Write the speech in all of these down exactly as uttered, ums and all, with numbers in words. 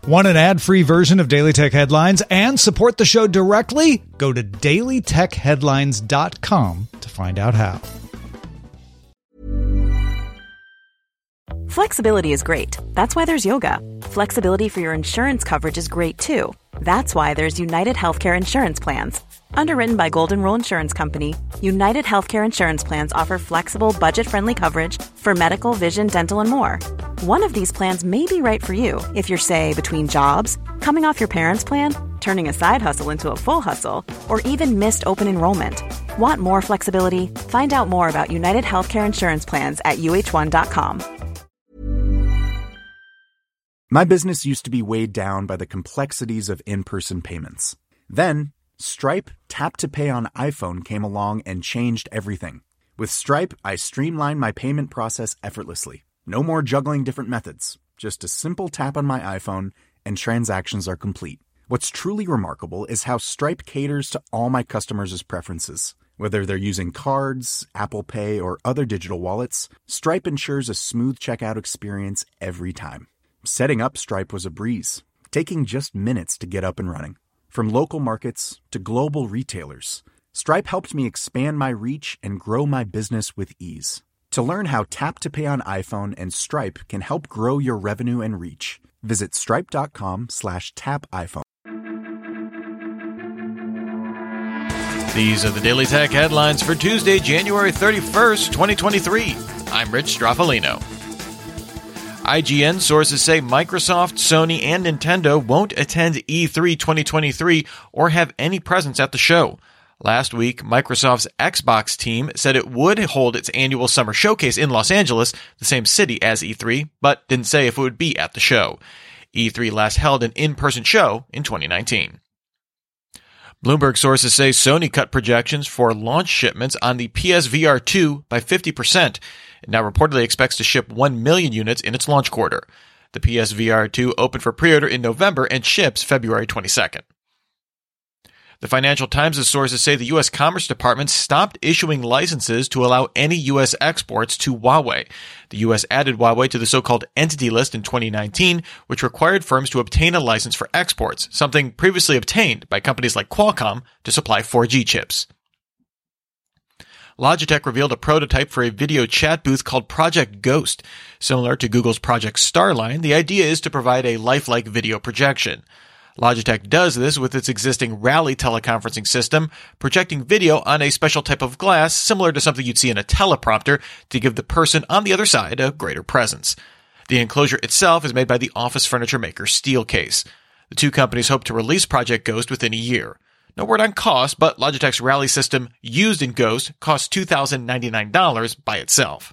Want an ad-free version of Daily Tech Headlines and support the show directly? Go to daily tech headlines dot com to find out how. Flexibility is great. That's why there's yoga. Flexibility for your insurance coverage is great too. That's why there's United Healthcare Insurance Plans. Underwritten by Golden Rule Insurance Company, United Healthcare Insurance Plans offer flexible, budget-friendly coverage for medical, vision, dental, and more. One of these plans may be right for you if you're, say, between jobs, coming off your parents' plan, turning a side hustle into a full hustle, or even missed open enrollment. Want more flexibility? Find out more about United Healthcare Insurance Plans at U H one dot com. My business used to be weighed down by the complexities of in-person payments. Then, Stripe Tap to Pay on iPhone came along and changed everything. With Stripe, I streamlined my payment process effortlessly. No more juggling different methods. Just a simple tap on my iPhone and transactions are complete. What's truly remarkable is how Stripe caters to all my customers' preferences. Whether they're using cards, Apple Pay, or other digital wallets, Stripe ensures a smooth checkout experience every time. Setting up Stripe was a breeze, taking just minutes to get up and running. From local markets to global retailers, Stripe helped me expand my reach and grow my business with ease. To learn how Tap to Pay on iPhone and Stripe can help grow your revenue and reach, visit stripe.com slash tap iPhone. These are the Daily Tech headlines for Tuesday, January thirty-first, twenty twenty-three. I'm Rich Straffolino. I G N sources say Microsoft, Sony, and Nintendo won't attend E three twenty twenty-three or have any presence at the show. Last week, Microsoft's Xbox team said it would hold its annual summer showcase in Los Angeles, the same city as E three, but didn't say if it would be at the show. E three last held an in-person show in twenty nineteen. Bloomberg sources say Sony cut projections for launch shipments on the P S V R two by fifty percent. It now reportedly expects to ship one million units in its launch quarter. The P S V R two opened for pre-order in November and ships February twenty-second. The Financial Times' sources say the U S Commerce Department stopped issuing licenses to allow any U S exports to Huawei. The U S added Huawei to the so-called Entity List in twenty nineteen, which required firms to obtain a license for exports, something previously obtained by companies like Qualcomm to supply four G chips. Logitech revealed a prototype for a video chat booth called Project Ghost. Similar to Google's Project Starline, the idea is to provide a lifelike video projection. Logitech does this with its existing Rally teleconferencing system, projecting video on a special type of glass similar to something you'd see in a teleprompter to give the person on the other side a greater presence. The enclosure itself is made by the office furniture maker Steelcase. The two companies hope to release Project Ghost within a year. No word on cost, but Logitech's Rally system used in Ghost costs two thousand ninety-nine dollars by itself.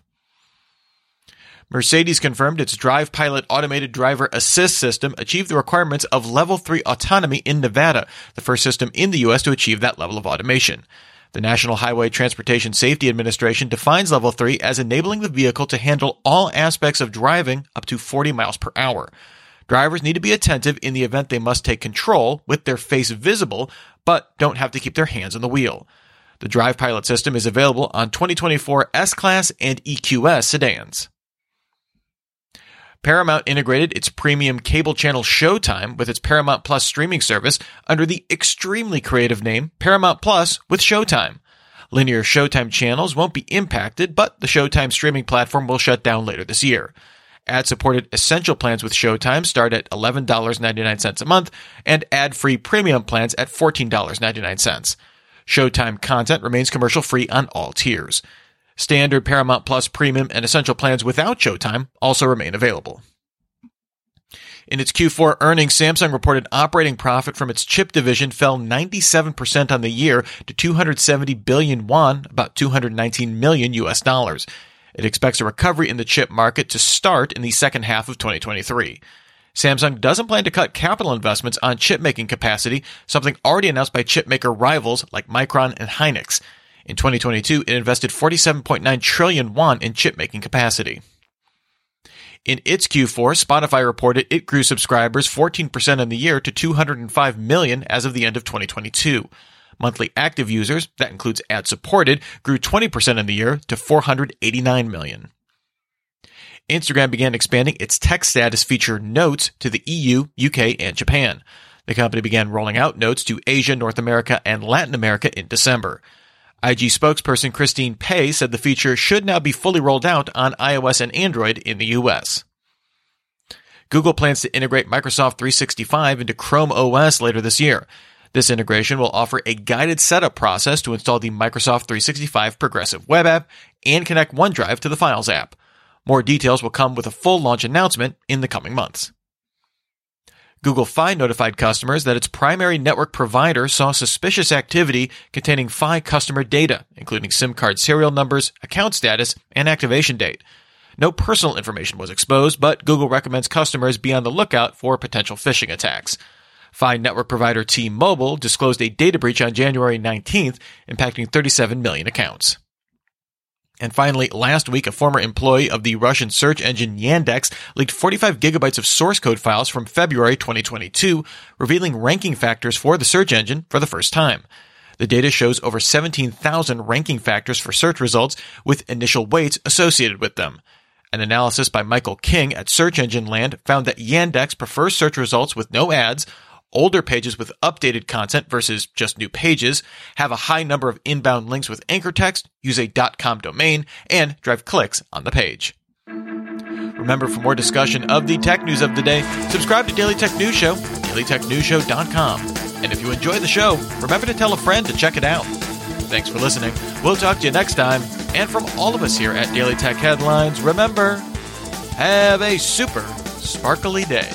Mercedes confirmed its Drive Pilot automated driver assist system achieved the requirements of Level three autonomy in Nevada, the first system in the U S to achieve that level of automation. The National Highway Transportation Safety Administration defines Level three as enabling the vehicle to handle all aspects of driving up to forty miles per hour. Drivers need to be attentive in the event they must take control with their face visible, but don't have to keep their hands on the wheel. The Drive Pilot system is available on twenty twenty-four S-Class and E Q S sedans. Paramount integrated its premium cable channel Showtime with its Paramount Plus streaming service under the extremely creative name Paramount Plus with Showtime. Linear Showtime channels won't be impacted, but the Showtime streaming platform will shut down later this year. Ad-supported essential plans with Showtime start at eleven dollars and ninety-nine cents a month, and ad-free premium plans at fourteen dollars and ninety-nine cents. Showtime content remains commercial-free on all tiers. Standard Paramount Plus Premium and Essential plans without Showtime also remain available. In its Q four earnings, Samsung reported operating profit from its chip division fell ninety-seven percent on the year to two hundred seventy billion won, about two hundred nineteen million U S dollars. It expects a recovery in the chip market to start in the second half of twenty twenty-three. Samsung doesn't plan to cut capital investments on chip-making capacity, something already announced by chipmaker rivals like Micron and Hynix. In twenty twenty-two, it invested forty-seven point nine trillion won in chip-making capacity. In its Q four, Spotify reported it grew subscribers fourteen percent in the year to two hundred five million as of the end of twenty twenty-two. Monthly active users, that includes ad-supported, grew twenty percent in the year to four hundred eighty-nine million. Instagram began expanding its tech status feature Notes to the E U, U K, and Japan. The company began rolling out Notes to Asia, North America, and Latin America in December. I G spokesperson Christine Pei said the feature should now be fully rolled out on iOS and Android in the U S. Google plans to integrate Microsoft three sixty-five into Chrome O S later this year. This integration will offer a guided setup process to install the Microsoft three sixty-five Progressive Web App and connect OneDrive to the Files app. More details will come with a full launch announcement in the coming months. Google Fi notified customers that its primary network provider saw suspicious activity containing Fi customer data, including SIM card serial numbers, account status, and activation date. No personal information was exposed, but Google recommends customers be on the lookout for potential phishing attacks. Fi network provider T-Mobile disclosed a data breach on January nineteenth, impacting thirty-seven million accounts. And finally, last week, a former employee of the Russian search engine Yandex leaked forty-five gigabytes of source code files from February twenty twenty-two, revealing ranking factors for the search engine for the first time. The data shows over seventeen thousand ranking factors for search results with initial weights associated with them. An analysis by Michael King at Search Engine Land found that Yandex prefers search results with no ads, older pages with updated content versus just new pages, have a high number of inbound links with anchor text, use a .com domain, and drive clicks on the page. Remember, for more discussion of the tech news of the day, subscribe to Daily Tech News Show, daily tech news show dot com. And if you enjoy the show, remember to tell a friend to check it out. Thanks for listening. We'll talk to you next time. And from all of us here at Daily Tech Headlines, remember, have a super sparkly day.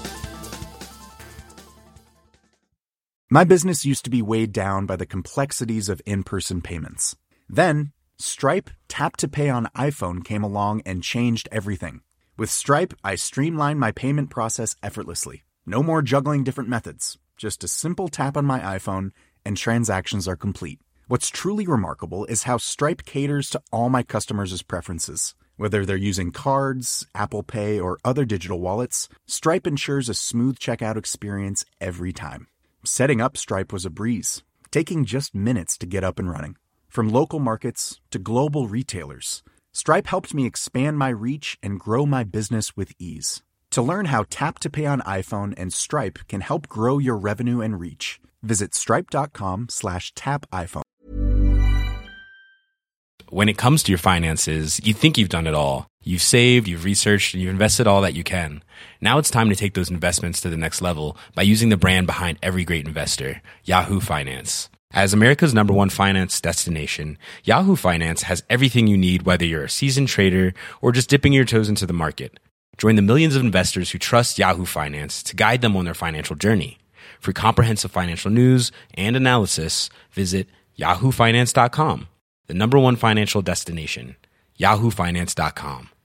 My business used to be weighed down by the complexities of in-person payments. Then, Stripe Tap to Pay on iPhone came along and changed everything. With Stripe, I streamlined my payment process effortlessly. No more juggling different methods. Just a simple tap on my iPhone and transactions are complete. What's truly remarkable is how Stripe caters to all my customers' preferences. Whether they're using cards, Apple Pay, or other digital wallets, Stripe ensures a smooth checkout experience every time. Setting up Stripe was a breeze, taking just minutes to get up and running. From local markets to global retailers, Stripe helped me expand my reach and grow my business with ease. To learn how Tap to Pay on iPhone and Stripe can help grow your revenue and reach, visit stripe.com slash tap iPhone. When it comes to your finances, you think you've done it all. You've saved, you've researched, and you've invested all that you can. Now it's time to take those investments to the next level by using the brand behind every great investor, Yahoo Finance. As America's number one finance destination, Yahoo Finance has everything you need, whether you're a seasoned trader or just dipping your toes into the market. Join the millions of investors who trust Yahoo Finance to guide them on their financial journey. For comprehensive financial news and analysis, visit yahoo finance dot com. The number one financial destination, yahoo finance dot com.